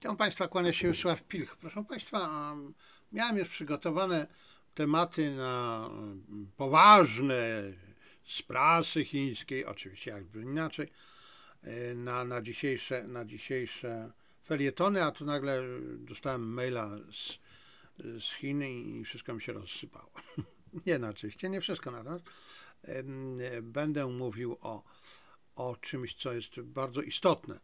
Witam Państwa, kłania się Wiesław Pilch. Proszę Państwa, miałem już przygotowane tematy na poważne z prasy chińskiej, oczywiście jakby inaczej, na dzisiejsze felietony, a tu nagle dostałem maila z Chin i wszystko mi się rozsypało. Nie, no oczywiście, nie wszystko natomiast. Będę mówił o czymś, co jest bardzo istotne.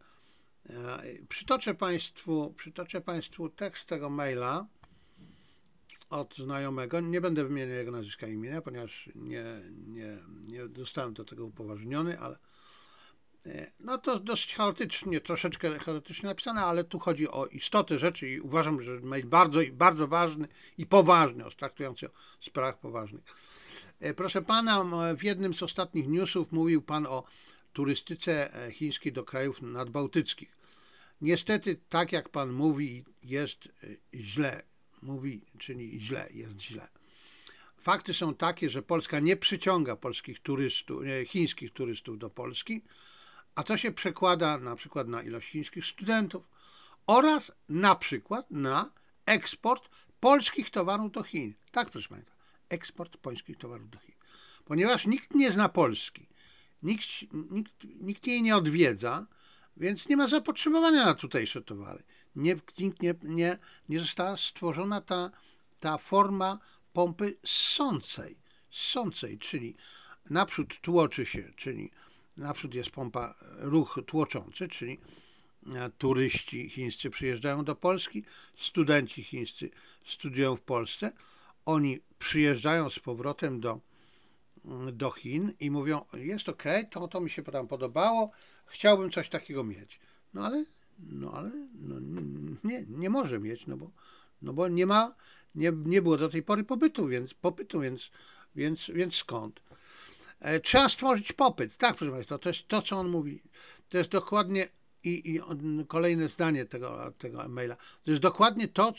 Przytoczę Państwu tekst tego maila od znajomego. Nie będę wymieniał jego nazwiska i imienia, ponieważ nie zostałem do tego upoważniony, ale no to dość chaotycznie, troszeczkę chaotycznie napisane, ale tu chodzi o istotę rzeczy i uważam, że mail bardzo ważny i poważny, traktujący o sprawach poważnych. Proszę pana, w jednym z ostatnich newsów mówił pan o turystyce chińskiej do krajów nadbałtyckich. Niestety, tak jak pan mówi, jest źle. Mówi, czyli źle, jest źle. Fakty są takie, że Polska nie przyciąga chińskich turystów do Polski, a to się przekłada na przykład na ilość chińskich studentów oraz na przykład na eksport polskich towarów do Chin. Tak, proszę Państwa, eksport polskich towarów do Chin. Ponieważ nikt nie zna Polski, nikt jej nie odwiedza, więc nie ma zapotrzebowania na tutejsze towary. Nie została stworzona ta forma pompy ssącej, czyli naprzód tłoczy się, czyli naprzód jest pompa, ruch tłoczący, czyli turyści chińscy przyjeżdżają do Polski, studenci chińscy studiują w Polsce, oni przyjeżdżają z powrotem do Chin i mówią, jest ok, to mi się tam podobało, chciałbym coś takiego mieć. No ale nie może mieć, no bo nie było do tej pory popytu, więc skąd? Trzeba stworzyć popyt. Tak, proszę Państwa, to jest to, co on mówi. To jest dokładnie kolejne zdanie tego maila. To jest dokładnie to,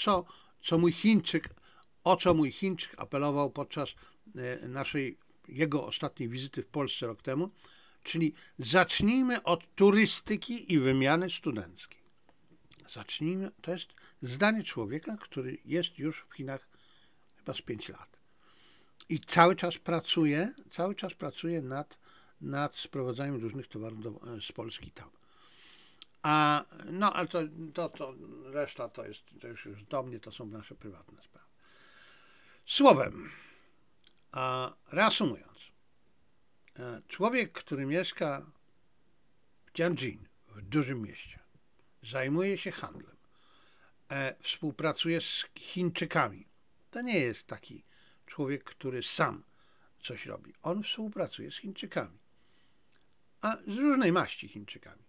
o co mój Chińczyk apelował podczas jego ostatniej wizyty w Polsce rok temu, czyli zacznijmy od turystyki i wymiany studenckiej. Zacznijmy, to jest zdanie człowieka, który jest już w Chinach chyba z 5 lat. I cały czas pracuje nad sprowadzaniem różnych towarów z Polski tam. Ale to reszta to już do mnie, to są nasze prywatne sprawy. Słowem, reasumując, człowiek, który mieszka w Tianjin, w dużym mieście, zajmuje się handlem, współpracuje z Chińczykami. To nie jest taki człowiek, który sam coś robi. On współpracuje z Chińczykami, a z różnej maści Chińczykami.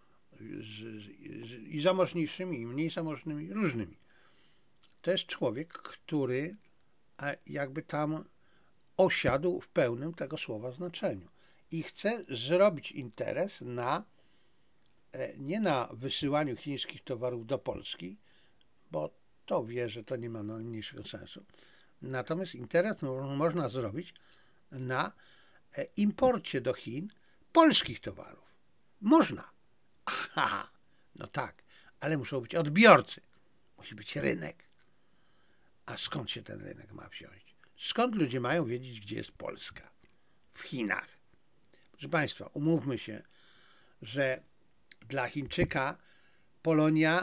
I zamożniejszymi, i mniej zamożnymi, różnymi. To jest człowiek, który jakby tam osiadł w pełnym tego słowa znaczeniu i chce zrobić interes nie na wysyłaniu chińskich towarów do Polski, bo to wie, że to nie ma najmniejszego sensu. Natomiast interes można zrobić na imporcie do Chin polskich towarów. Można. Aha, no tak, ale muszą być odbiorcy. Musi być rynek. A skąd się ten rynek ma wziąć? Skąd ludzie mają wiedzieć, gdzie jest Polska? W Chinach. Proszę Państwa, umówmy się, że dla Chińczyka Polonia,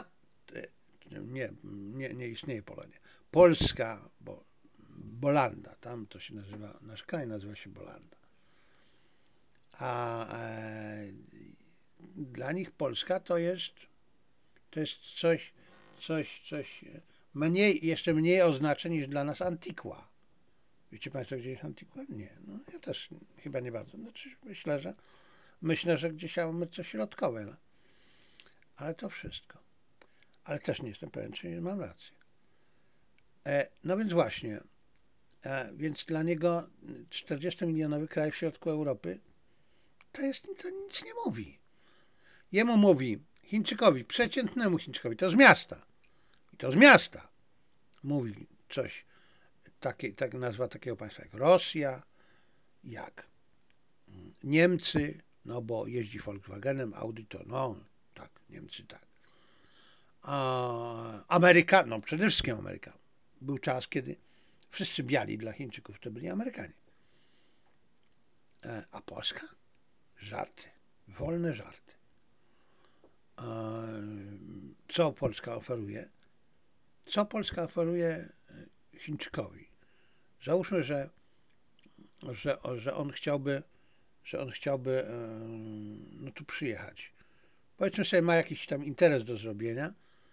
nie istnieje Polonia. Polska, Bolanda, tam to się nazywa, nasz kraj nazywa się Bolanda. A dla nich Polska to jest coś jeszcze mniej oznacza niż dla nas Antigua. Wiecie Państwo, gdzie jest Antigua? Nie. No, ja też chyba nie bardzo. Znaczy, myślę, że gdzieś Ameryce Środkowej, ale to wszystko. Ale też nie jestem pewien, czy mam rację. No więc właśnie, więc dla niego 40-milionowy kraj w środku Europy to nic nie mówi. Jemu mówi, Chińczykowi, przeciętnemu Chińczykowi, to z miasta. I to z miasta mówi coś, tak nazwa takiego państwa jak Rosja, jak Niemcy, no bo jeździ Volkswagenem, Audi to no, tak, Niemcy tak. Ameryka, no przede wszystkim Ameryka. Był czas, kiedy wszyscy biali dla Chińczyków to byli Amerykanie. A Polska? Żarty. Wolne żarty. Co Polska oferuje? Co Polska oferuje Chińczykowi? Załóżmy, że on chciałby no tu przyjechać. Powiedzmy sobie, ma jakiś tam interes do zrobienia,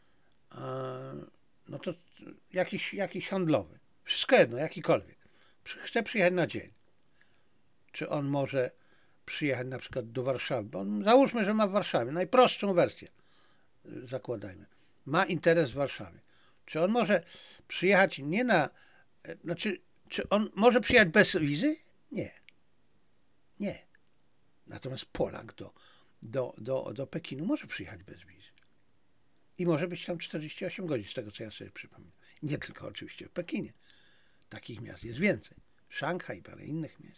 no to jakiś handlowy. Wszystko jedno, jakikolwiek. Chce przyjechać na dzień. Czy on może przyjechać na przykład do Warszawy? Bo załóżmy, że ma w Warszawie najprostszą wersję. Zakładajmy. Ma interes w Warszawie. Czy on może przyjechać nie na... Znaczy, czy on może przyjechać bez wizy? Nie. Nie. Natomiast Polak do Pekinu może przyjechać bez wizy. I może być tam 48 godzin, z tego co ja sobie przypomnę. Nie tylko oczywiście w Pekinie. Takich miast jest więcej. Szanghaj i parę innych miast.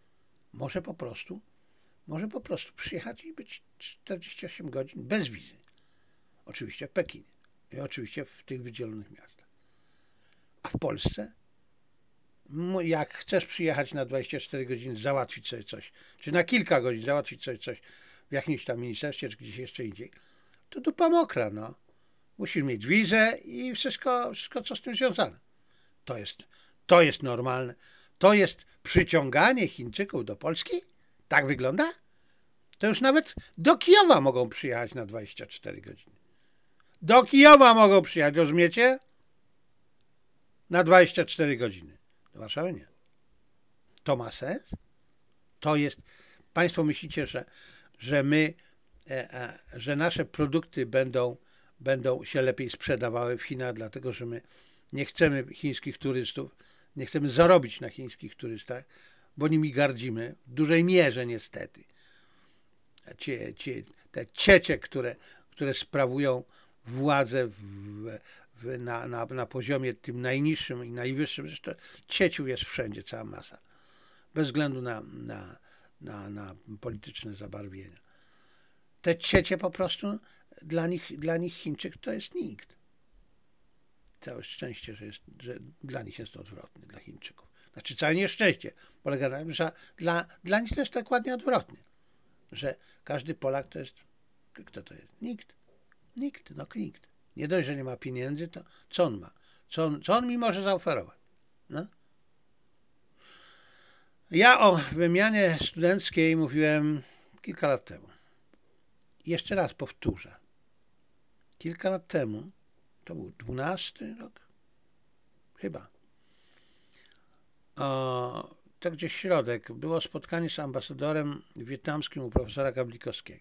Może po prostu przyjechać i być 48 godzin bez wizy. Oczywiście w Pekinie. I oczywiście w tych wydzielonych miastach. A w Polsce? Jak chcesz przyjechać na 24 godziny, załatwić sobie coś, czy na kilka godzin załatwić sobie coś w jakimś tam ministerstwie, czy gdzieś jeszcze indziej, to dupa mokra, no. Musisz mieć wizę i wszystko co z tym związane. To jest normalne. To jest przyciąganie Chińczyków do Polski? Tak wygląda? To już nawet do Kijowa mogą przyjechać na 24 godziny. Do Kijowa mogą przyjechać, rozumiecie? Na 24 godziny. Do Warszawy nie. To ma sens? To jest... Państwo myślicie, że my, że nasze produkty będą się lepiej sprzedawały w Chinach, dlatego że my nie chcemy chińskich turystów, nie chcemy zarobić na chińskich turystach, bo nimi gardzimy w dużej mierze niestety. Te ciecie, które sprawują władzę na poziomie tym najniższym i najwyższym, zresztą cieciów jest wszędzie cała masa, bez względu na polityczne zabarwienia. Te ciecie po prostu dla nich Chińczyk to jest nikt. Całe szczęście, że dla nich jest to odwrotnie, dla Chińczyków. Znaczy całe nieszczęście polega na tym, że dla nich to jest dokładnie odwrotnie. Że każdy Polak to jest... Kto to jest? Nikt. Nikt, no nikt. Nie dość, że nie ma pieniędzy, to co on ma? Co on mi może zaoferować? No? Ja o wymianie studenckiej mówiłem kilka lat temu. Jeszcze raz powtórzę. Kilka lat temu, to był 12 rok? Chyba. To gdzieś środek, było spotkanie z ambasadorem wietnamskim u profesora Gablikowskiego.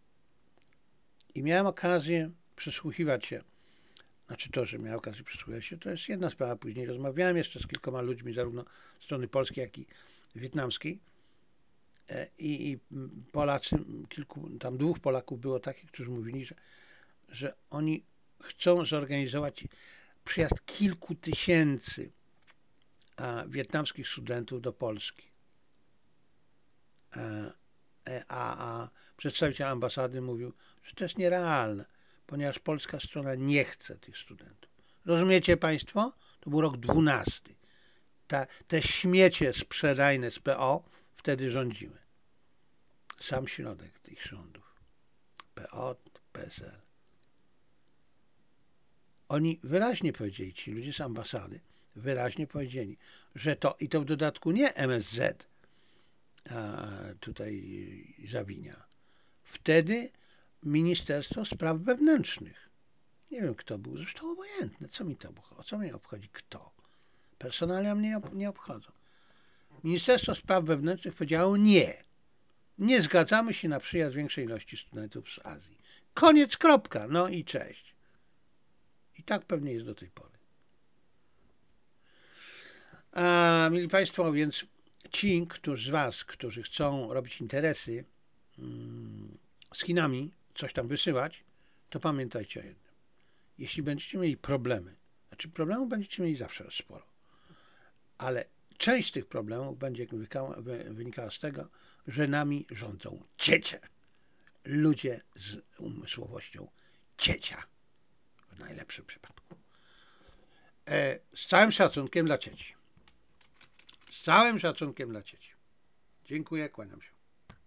I miałem okazję przysłuchiwać się, znaczy to, że miałem okazję przysłuchiwać się, to jest jedna sprawa. Później rozmawiałem jeszcze z kilkoma ludźmi, zarówno z strony polskiej, jak i wietnamskiej. I Polacy, tam dwóch Polaków było takich, którzy mówili, że oni chcą zorganizować przyjazd kilku tysięcy wietnamskich studentów do Polski. A przedstawiciel ambasady mówił, że to jest nierealne, ponieważ polska strona nie chce tych studentów. Rozumiecie Państwo? To był rok 12. Te śmiecie sprzedajne z PO wtedy rządziły. Sam środek tych rządów. PO, PSL. Oni wyraźnie powiedzieli, ci ludzie z ambasady, wyraźnie powiedzieli, że i to w dodatku nie MSZ tutaj zawinia. Wtedy Ministerstwo Spraw Wewnętrznych. Nie wiem kto był, zresztą obojętne, co mnie obchodzi kto. Personalia mnie nie obchodzą. Ministerstwo Spraw Wewnętrznych powiedziało nie. Nie zgadzamy się na przyjazd większej ilości studentów z Azji. Koniec, kropka, no i cześć. I tak pewnie jest do tej pory. Mili Państwo, więc ci z Was, którzy chcą robić interesy z Chinami, coś tam wysyłać, to pamiętajcie o jednym. Jeśli będziecie mieli problemy, znaczy problemów będziecie mieli zawsze sporo, ale część z tych problemów będzie wynikała z tego, że nami rządzą ciecie. Ludzie z umysłowością ciecia. najlepszym przypadku. Z całym szacunkiem dla cieci. Z całym szacunkiem dla cieci. Dziękuję, kłaniam się.